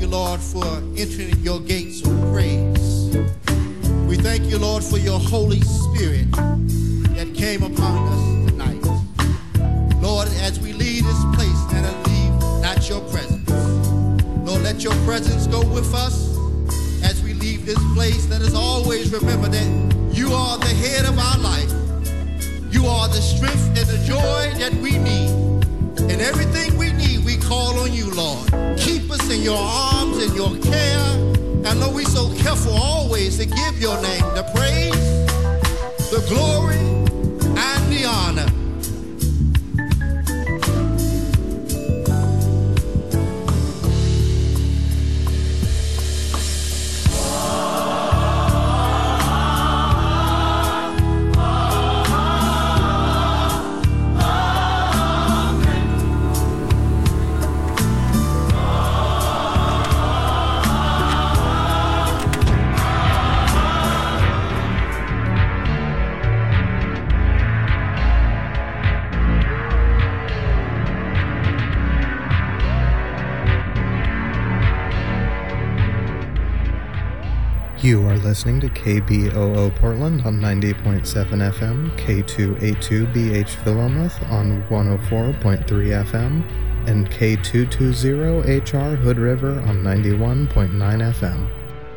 you, Lord, for entering your gates with praise. We thank you, Lord, for your Holy Spirit that came upon us tonight. Lord, as we leave this place, let us leave not your presence. Lord, let your presence go with us as we leave this place. Let us always remember that you are the head of our life. You are the strength and the joy that we need. And everything we need, we call on you, Lord. Keep us in your arms and your care. And Lord, we're so careful always to give your name the praise, the glory, and the honor. You are listening to KBOO Portland on 90.7 FM, K282BH Philomath on 104.3 FM, and K220HR Hood River on 91.9 FM.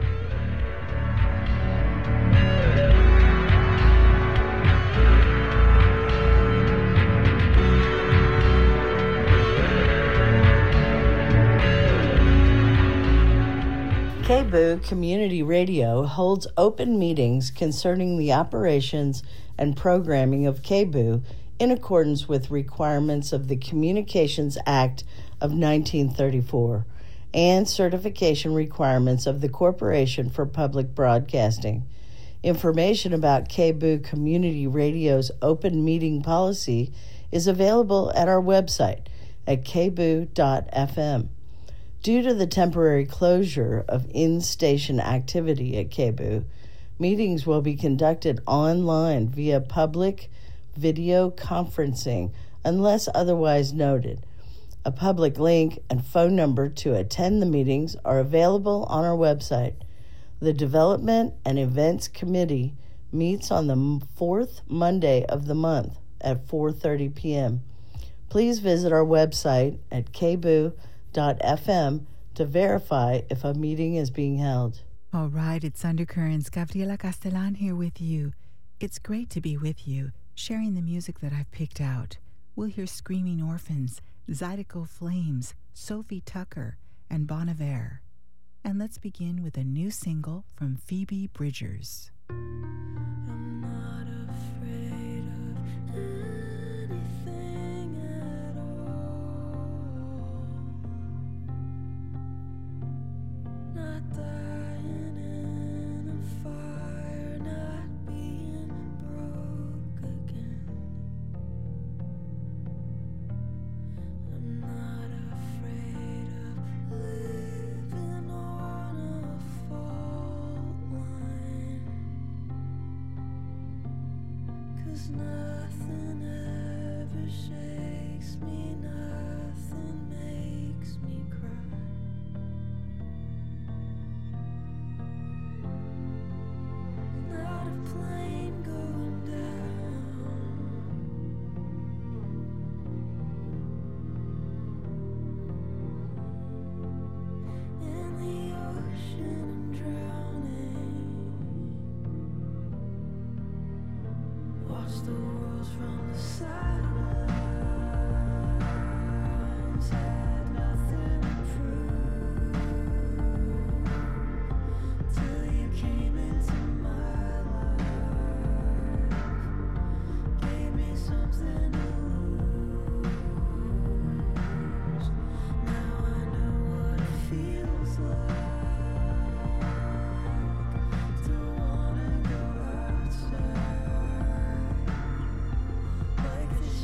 KBOO Community Radio holds open meetings concerning the operations and programming of KBOO in accordance with requirements of the Communications Act of 1934 and certification requirements of the Corporation for Public Broadcasting. Information about KBOO Community Radio's open meeting policy is available at our website at kboo.fm. Due to the temporary closure of in-station activity at KBOO, meetings will be conducted online via public video conferencing unless otherwise noted. A public link and phone number to attend the meetings are available on our website. The Development and Events Committee meets on the fourth Monday of the month at 4:30 p.m. Please visit our website at kboo.fm to verify if a meeting is being held. All right, it's Undercurrents. Gabriela Castellan here with you. It's great to be with you, sharing the music that I've picked out. We'll hear Screaming Orphans, Zydeco Flames, Sophie Tucker, and Bon Iver. And let's begin with a new single from Phoebe Bridgers. I'm not afraid of anything at all. Not dying in a fire, not being broke again. I'm not afraid of living on a fault line, 'cause nothing ever shakes me, nothing makes me cry. Not a plane going down, in the ocean and drowning. Watch the world from the sidelines. Had nothing to prove till you came into my life. Gave me something to lose. Now I know what it feels like to wanna go outside, like the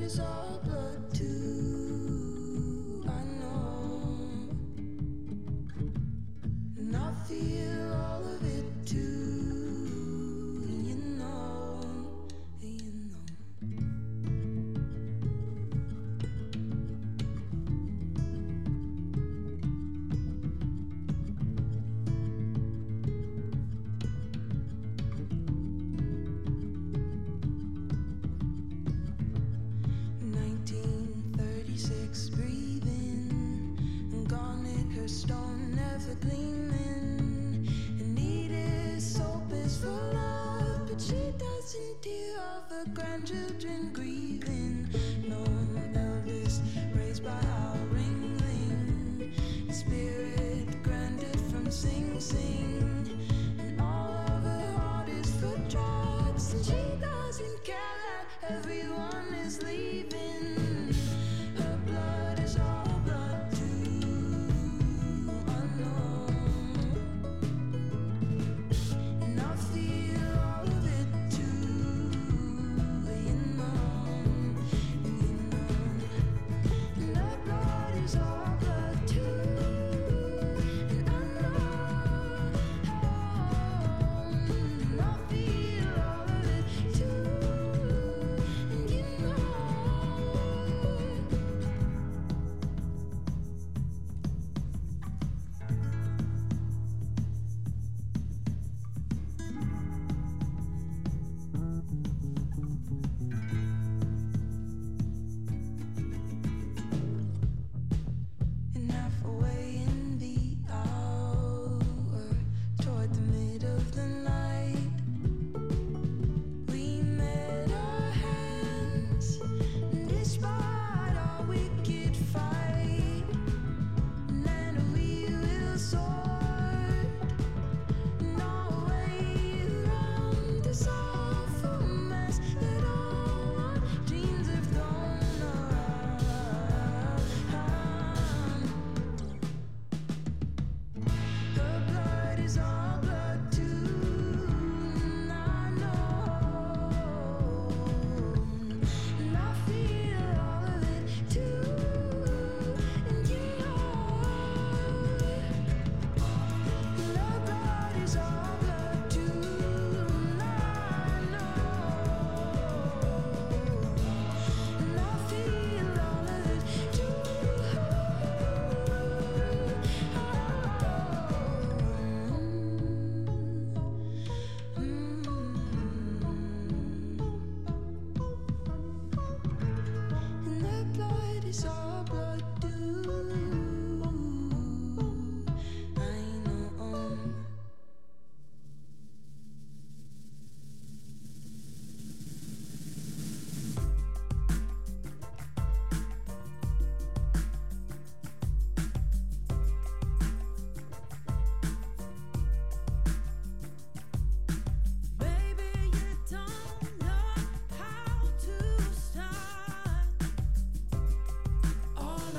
All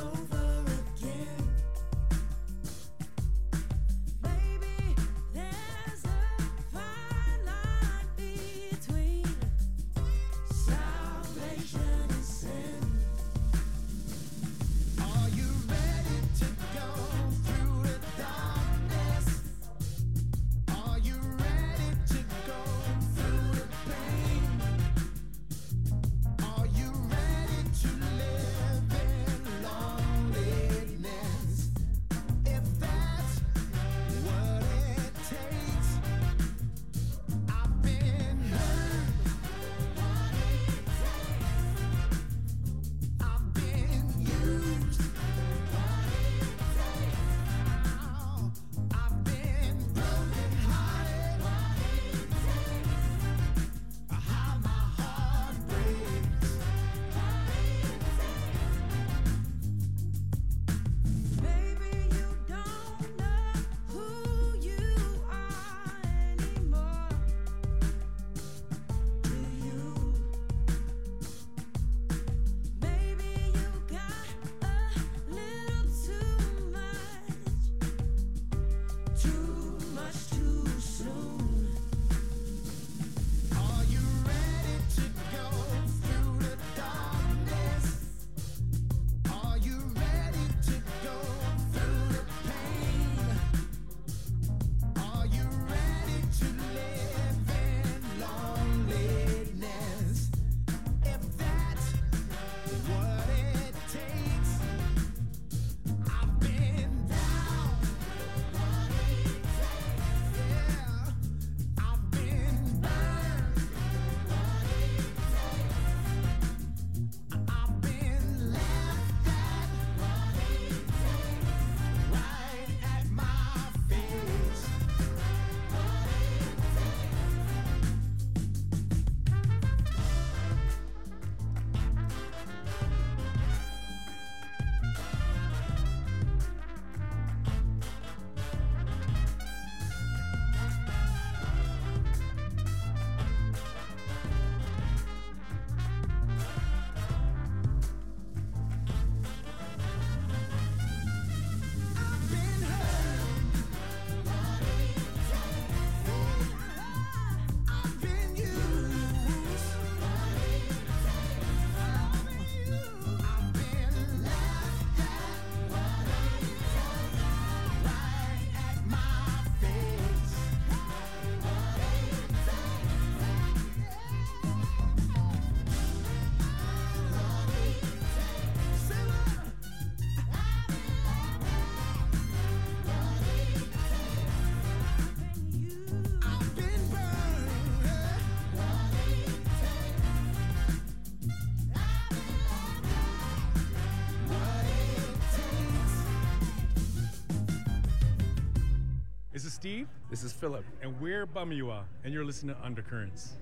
Steve. This is Philip. And we're Bumua, and you're listening to Undercurrents.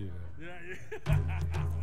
Yeah.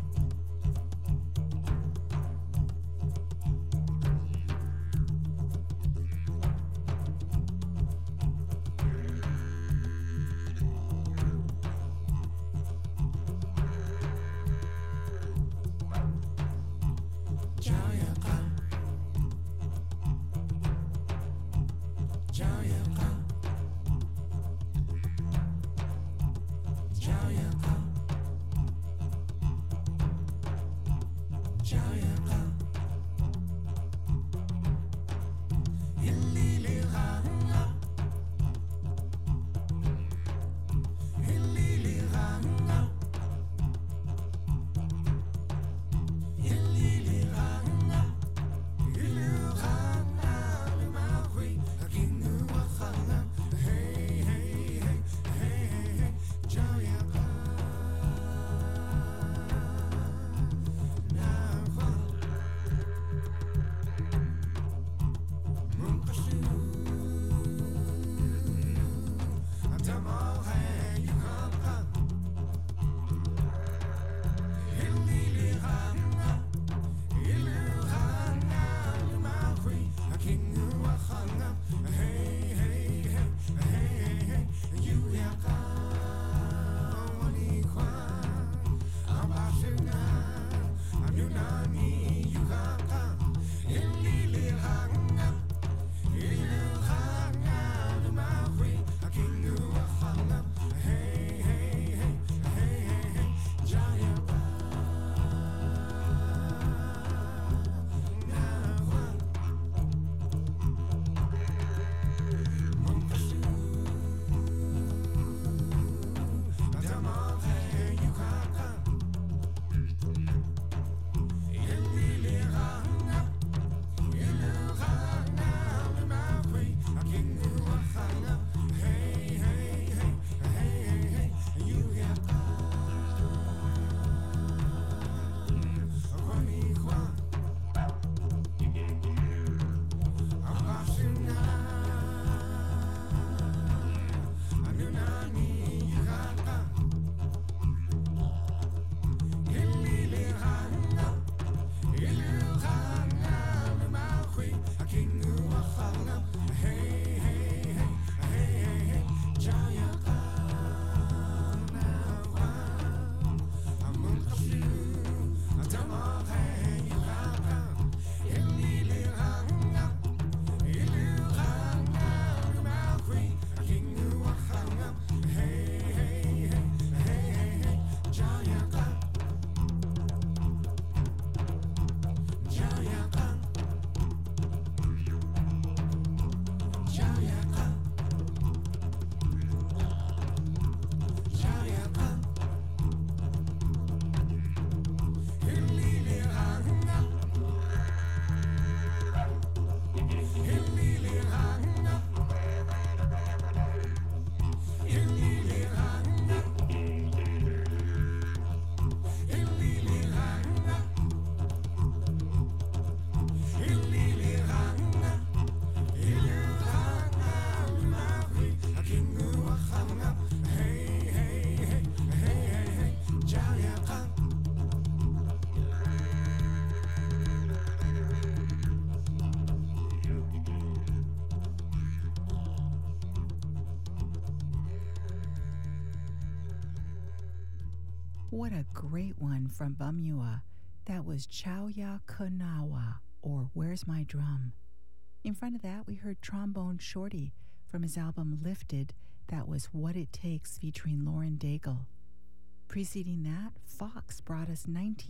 What a great one from Bumua. That was Chauya Kanawa, or Where's My Drum? In front of that, we heard Trombone Shorty from his album Lifted. That was What It Takes featuring Lauren Daigle. Preceding that, Fox brought us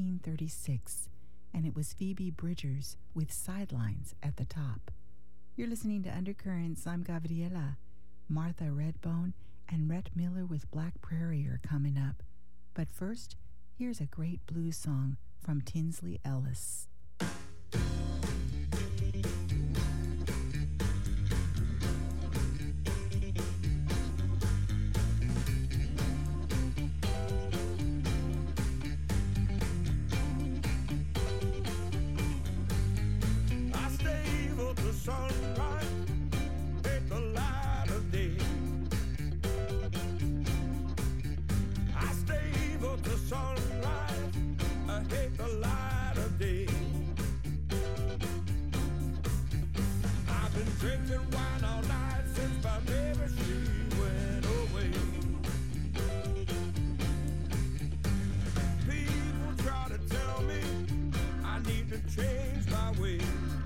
1936, and it was Phoebe Bridgers with Sidelines at the top. You're listening to Undercurrents. I'm Gabriela. Martha Redbone and Rhett Miller with Black Prairie are coming up. But first, here's a great blues song from Tinsley Ellis. I stay up to sunrise, take the light of day. change my way.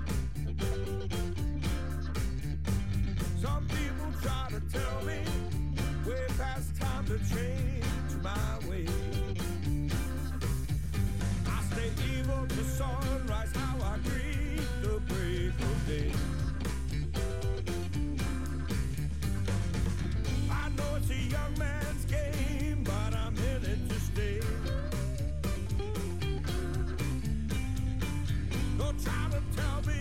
Some people try to tell me way past time to change my way. I stay evil to sunrise, how I greet the break of day. I know it's a young man's game, but I'm in it to stay. Don't try to tell me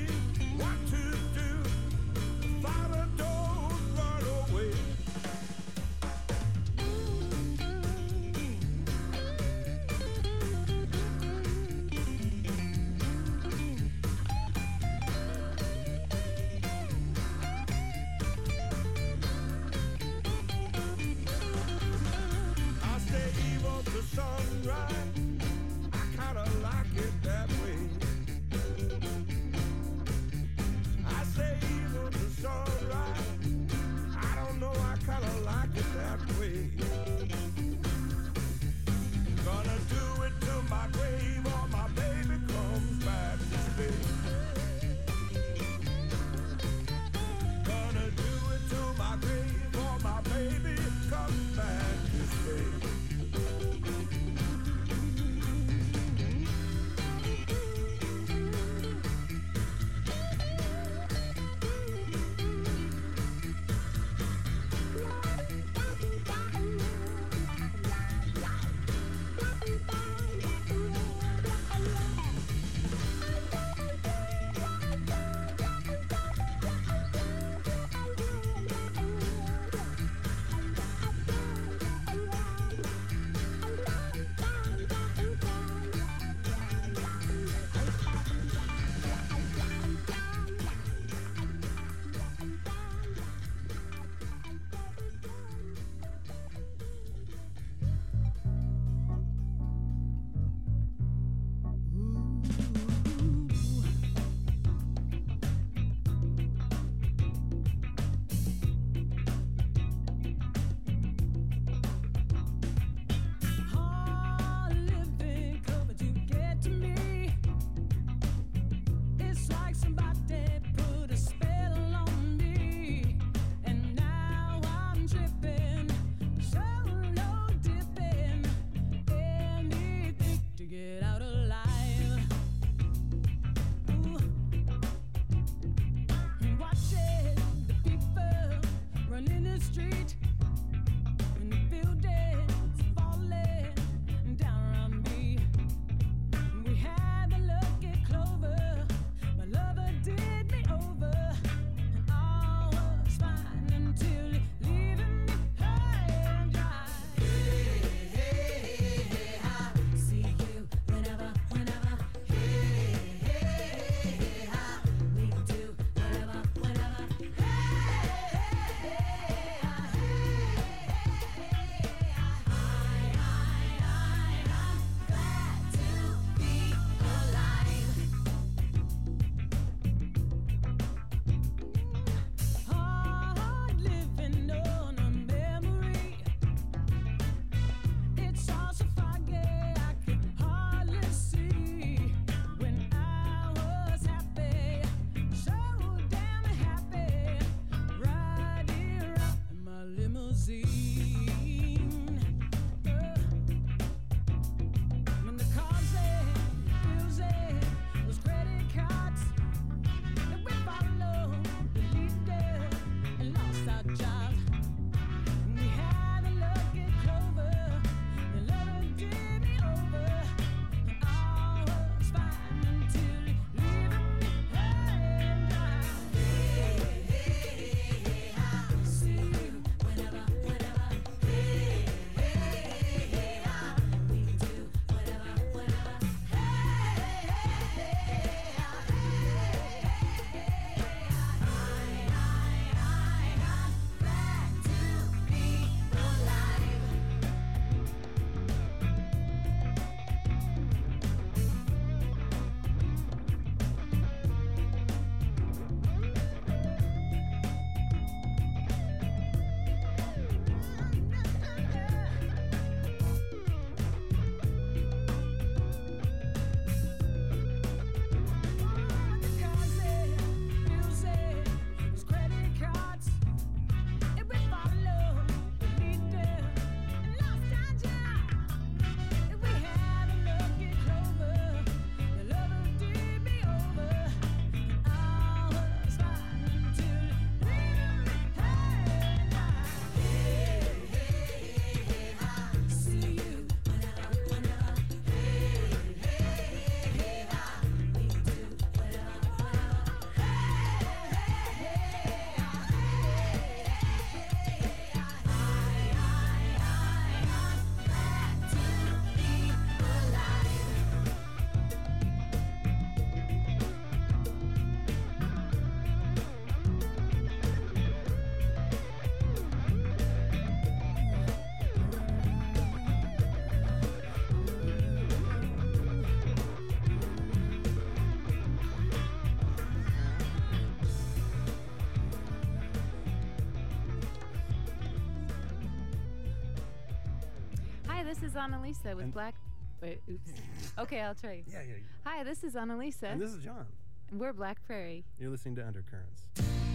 this is Annalisa with Black... Wait, oops. Okay, I'll try. Yeah. Hi, this is Annalisa. And this is John. And we're Black Prairie. You're listening to Undercurrents.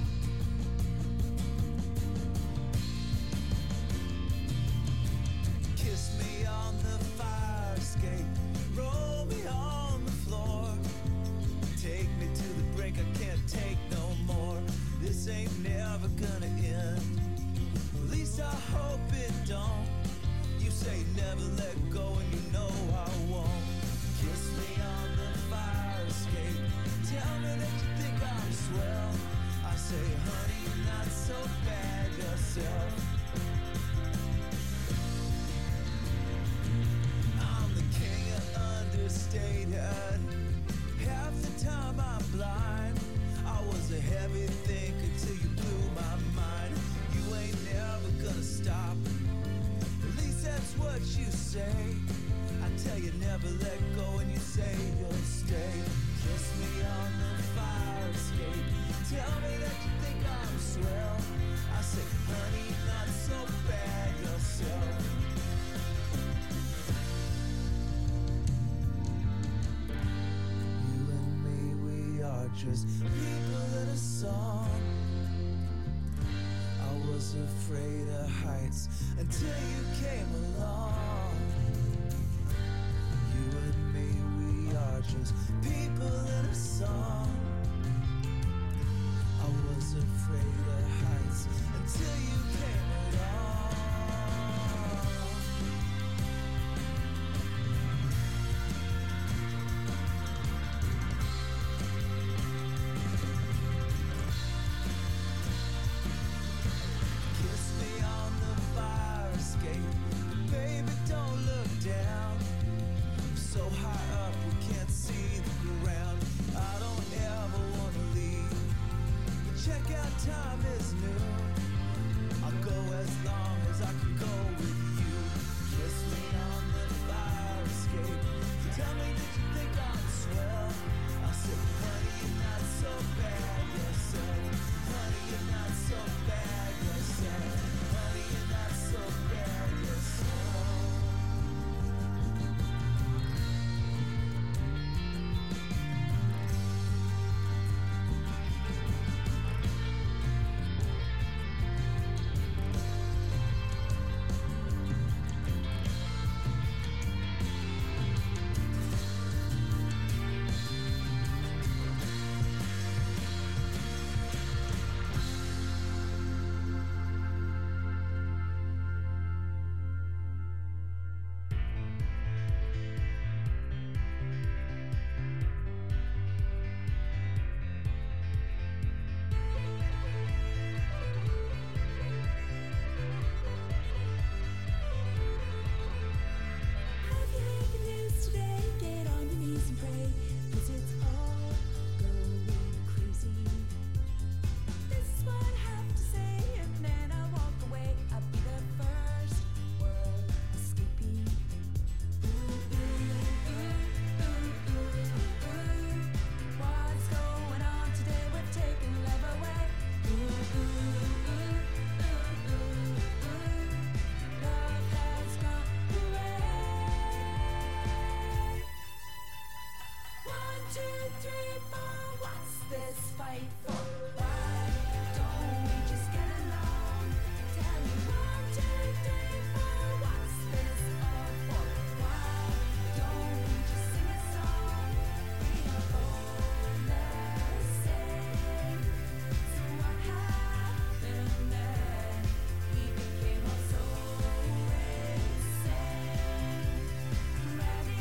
Kiss me on the fire escape, roll me on the floor, take me to the brink, I can't take no more. This ain't never gonna end, at least I hope it don't. You say never let go and you know I won't. Kiss me on the fire escape, tell me that you think I'm swell. I say honey, you're not so bad yourself. Understated. Half the time I'm blind. I was a heavy thinker till you blew my mind. You ain't never gonna stop. At least that's what you say. I tell you never let go and you say you'll stay. Kiss me on the fire escape. Tell me that you think I'm swell. I say honey, you're not so bad yourself. Are just people in a song. I was afraid of heights until you came along. You and me, we are just people in a song. I was afraid of heights until you came along. Baby, don't look down. I'm so high up we can't see the ground. I don't ever wanna leave. The checkout time is noon. I'll go as long as I can go with you. Kiss me on the fire escape. Tell me that you think I'm swell. I'll say, honey, you're not so bad yourself. Honey, you're not so bad yourself. Honey, you're not so bad yourself.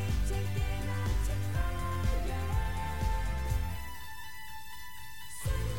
Send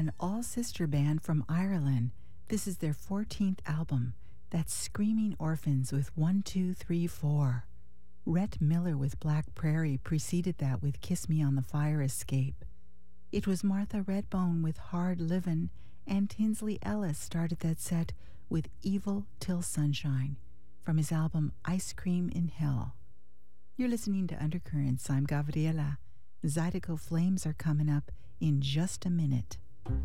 an all-sister band from Ireland. This is their 14th album. That's Screaming Orphans with 1, 2, 3, 4. Rhett Miller with Black Prairie preceded that with Kiss Me on the Fire Escape. It was Martha Redbone with Hard Livin', and Tinsley Ellis started that set with Evil Till Sunshine from his album Ice Cream in Hell. You're listening to Undercurrents. I'm Gabriela. Zydeco Flames are coming up in just a minute.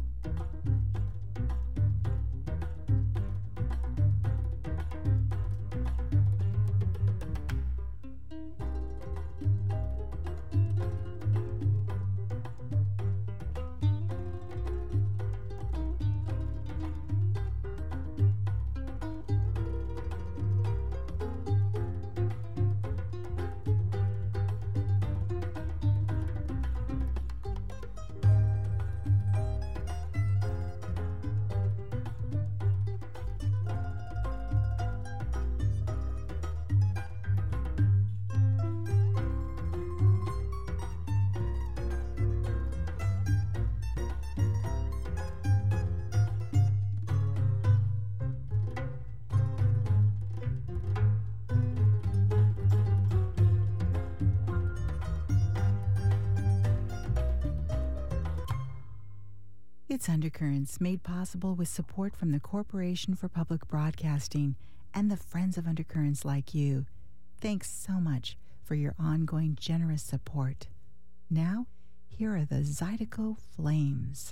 It's Undercurrents, made possible with support from the Corporation for Public Broadcasting and the friends of Undercurrents like you. Thanks so much for your ongoing generous support. Now, here are the Zydeco Flames.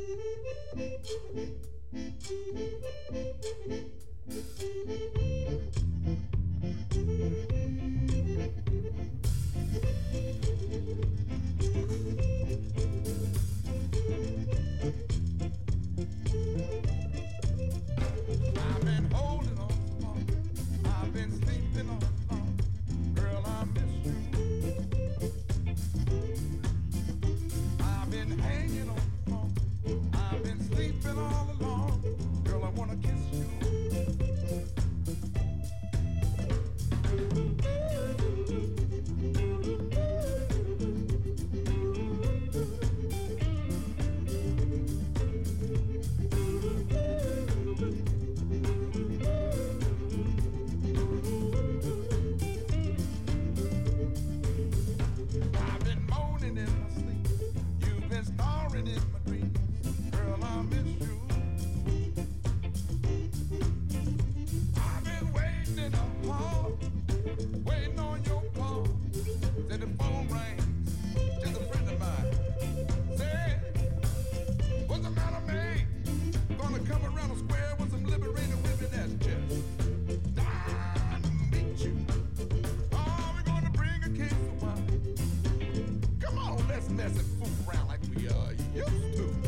I've been holding on, I've been sleeping on, girl, I miss you. I've been hanging on, I've been sleeping all along, girl, I wanna kiss you. I've been moaning in my sleep, you've been snoring in my dreams, girl, I miss you. I've been waiting in the hall, waiting on your call, till the phone rings, just a friend of mine said, what's the matter, man? Gonna come around the square with some liberated women that's just dying to meet you. Oh, we're gonna bring a case of wine. Come on, let's mess and fool around like we used to.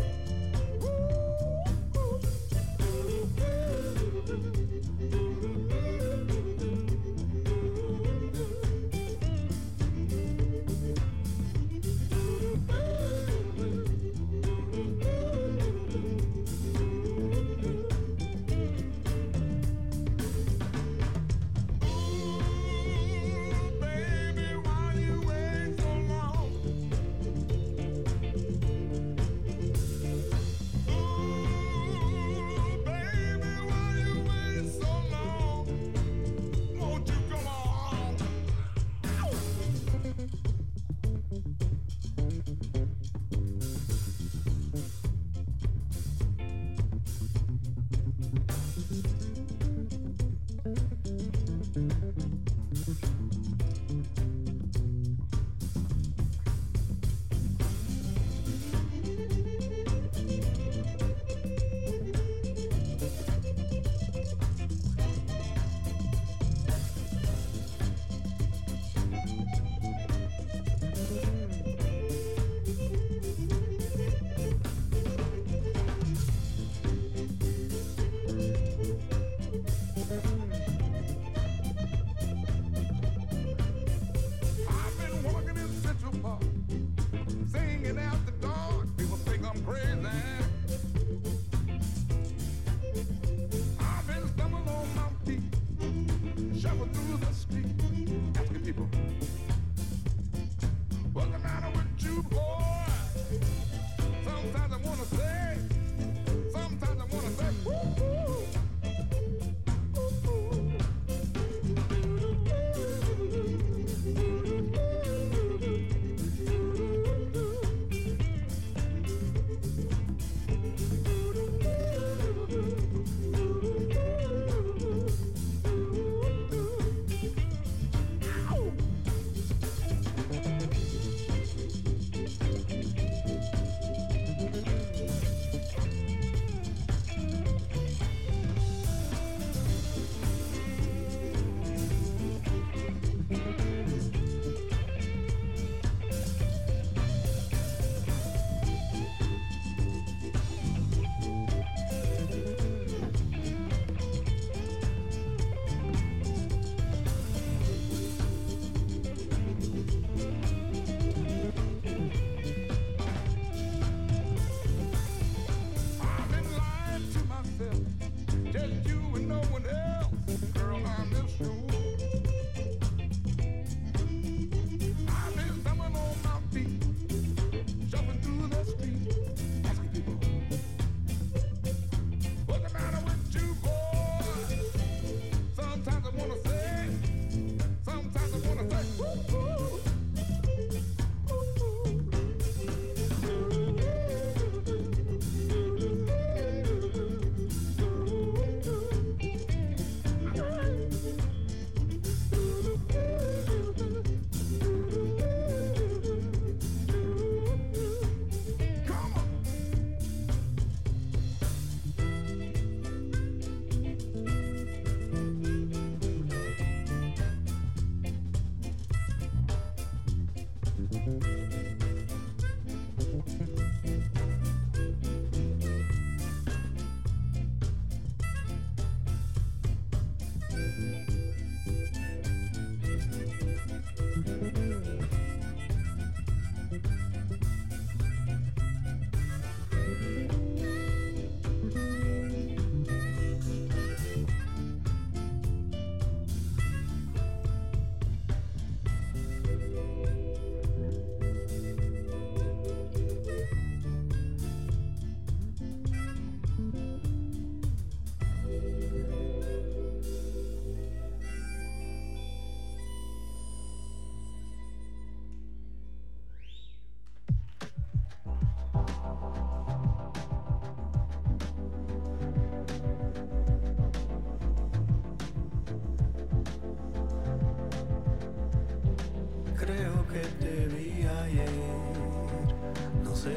Asking people, what's the matter with you, boy? Sometimes I wanna say, sometimes I wanna say, woo-hoo. Creo que te vi ayer, no sé.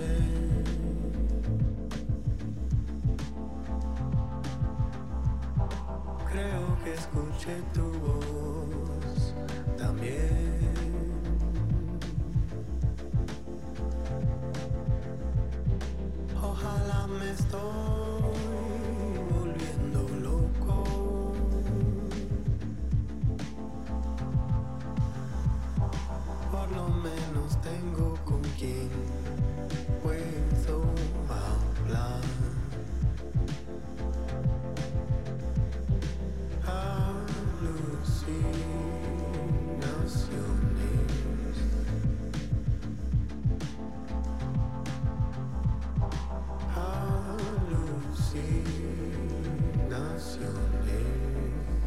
Creo que escuché tu voz también. Ojalá me estoy volviendo loco. Por lo menos tengo con quien puedo hablar. Alucinaciones. Alucinaciones.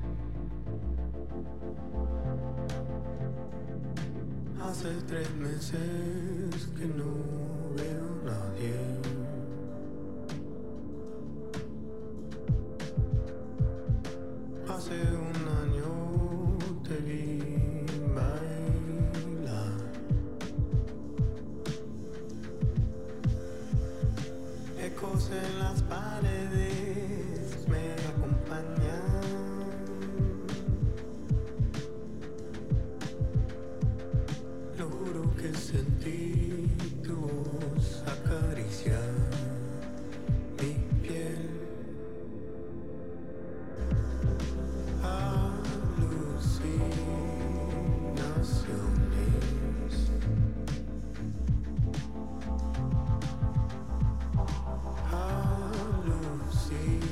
Hace 3 meses que no veo a nadie. Hace 1 año te vi bailar. Ecos en las paredes me acompañan. Lo juro que sentí tu voz acariciar mi piel. Alucinaciones. Alucinaciones.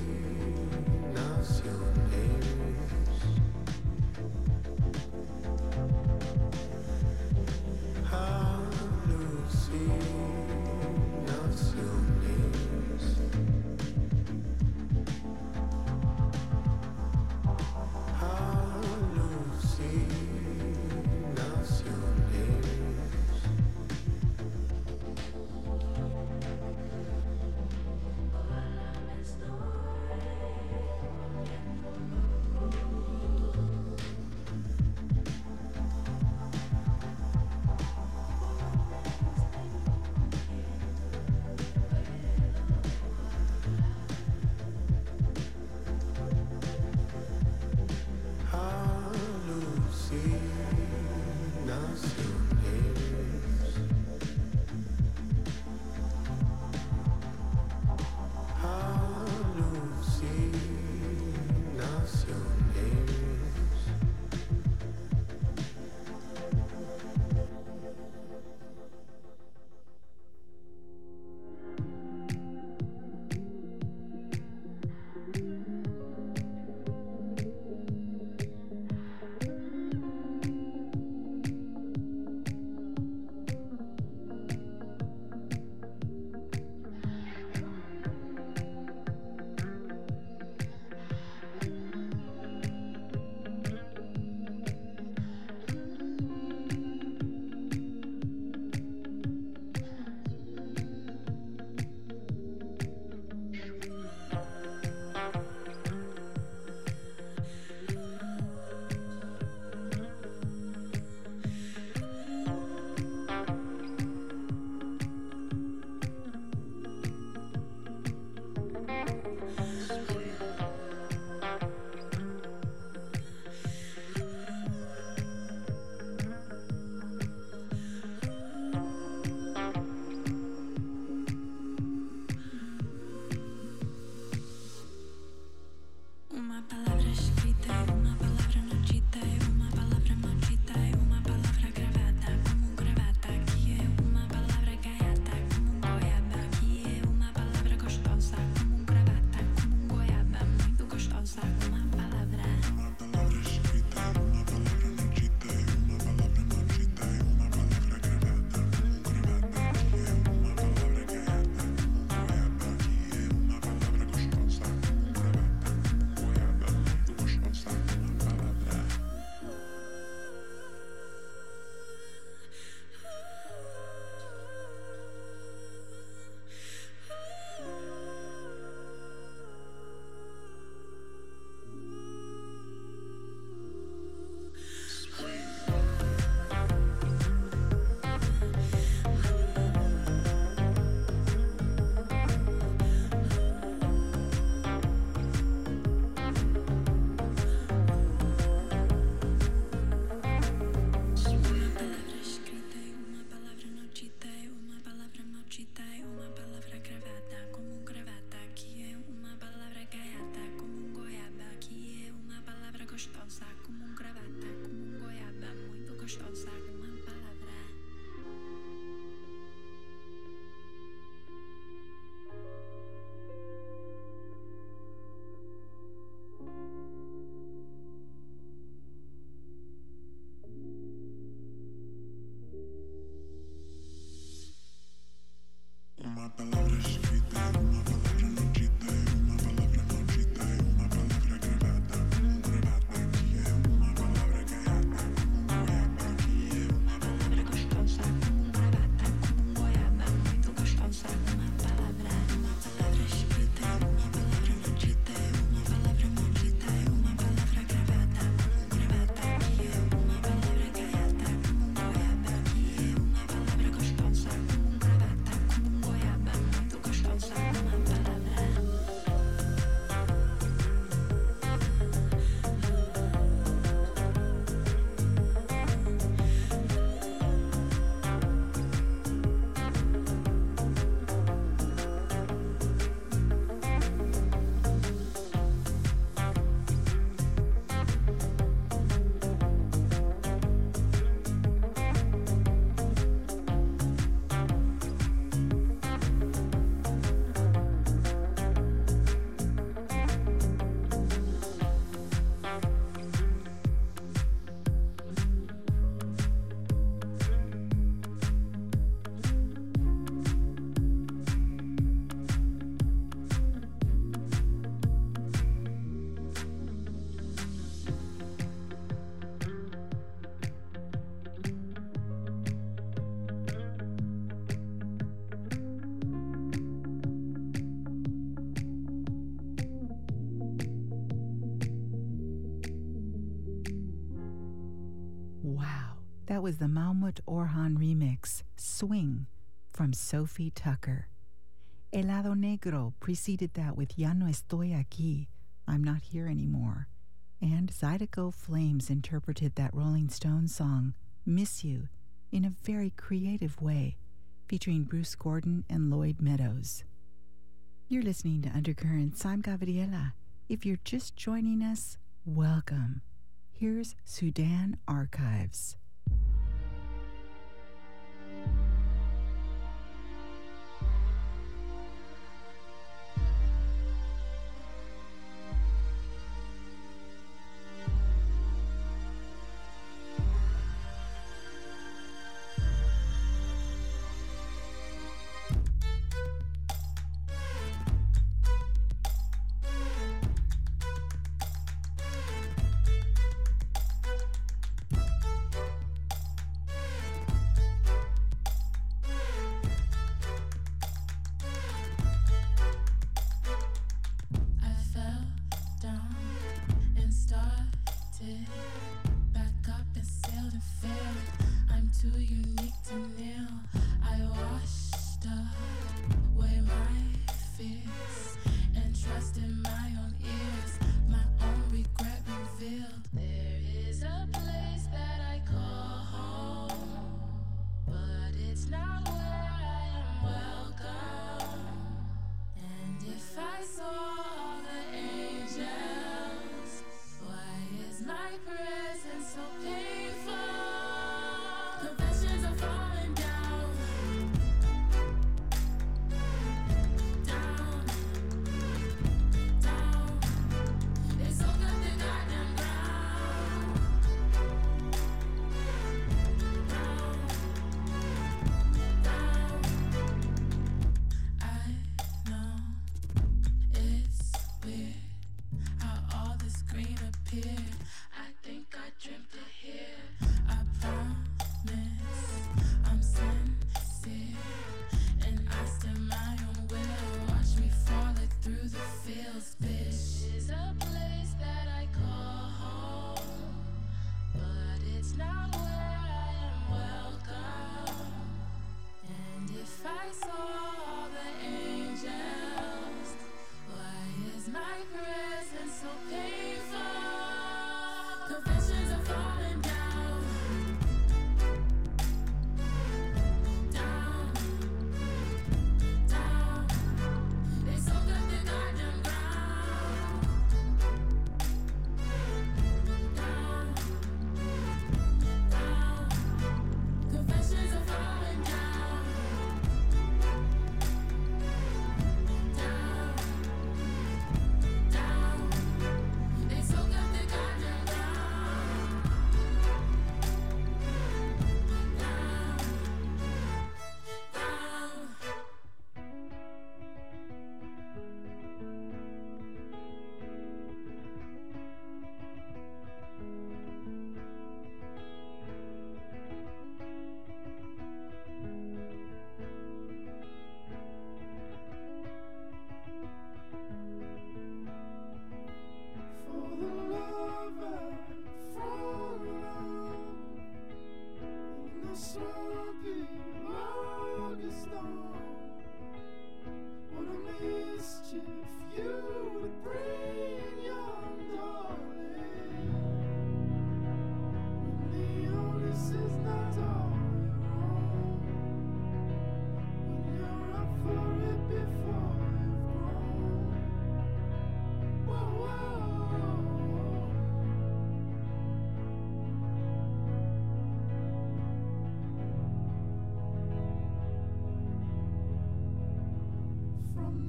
Wow, that was the Mahmoud Orhan remix, Swing, from Sophie Tucker. Helado Negro preceded that with Ya no estoy aquí, I'm not here anymore. And Zydeco Flames interpreted that Rolling Stones song, Miss You, in a very creative way, featuring Bruce Gordon and Lloyd Meadows. You're listening to Undercurrents. I'm Gabriela. If you're just joining us, welcome. Here's Sudan Archives.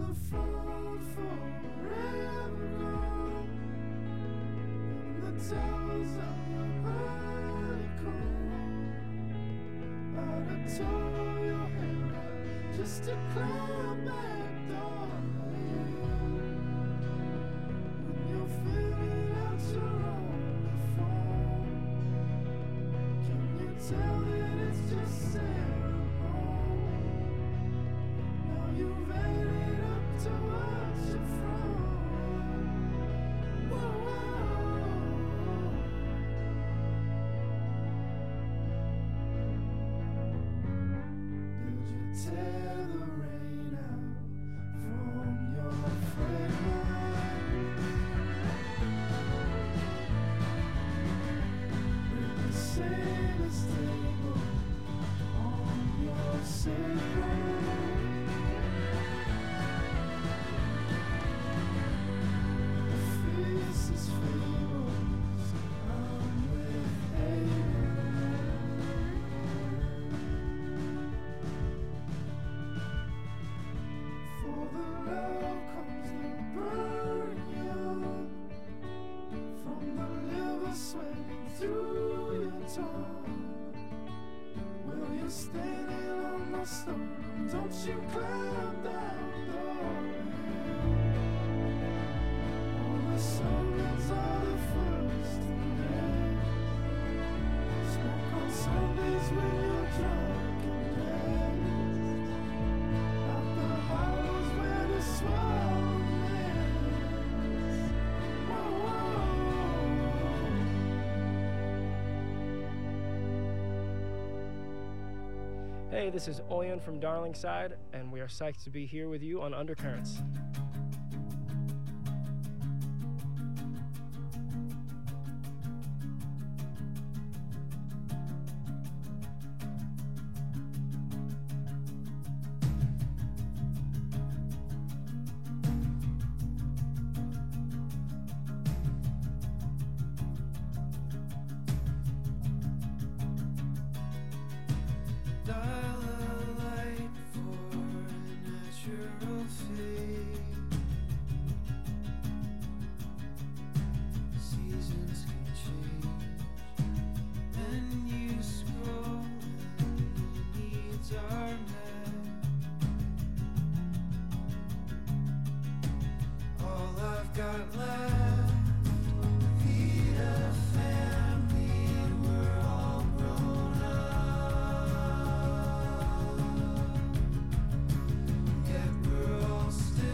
the front forever gone. And the towers of your honeycomb. But I tore your hair up just to climb back, darling. When you're filling out your own phone, can you tell that it's just ceremony? Now you've added up to watch it from. Whoa, did you tear the rain out from your fragrance? Bring the sailor's table on your sacred. The fiercest fables I'm with For the love comes the burn young, from the liver sweating through your tongue. Well, you're standing on my stone, don't you climb down, darling. All the summons are the first to end. Smoke on Sundays when you're drunk and dead. Out the hollows where the swallow lands. Whoa, whoa. Hey, this is Oyen from Darlingside, and we are psyched to be here with you on Undercurrents. Dial a light for a natural fade. Seasons can change, and you scroll and your needs are met. All I've got left, feed a family, and we're all grown up. Yet we're all still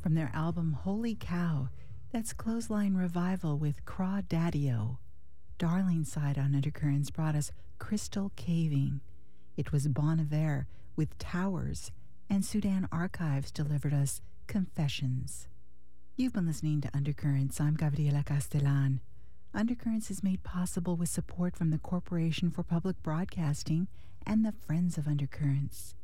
from their album Holy Cow. That's Clothesline Revival with Craw Daddy-O. Darling Side on Undercurrents brought us Crystal Caving. It was Bon Iver with Towers, and Sudan Archives delivered us Confessions. You've been listening to Undercurrents. I'm Gabriela Castellan. Undercurrents is made possible with support from the Corporation for Public Broadcasting and the Friends of Undercurrents.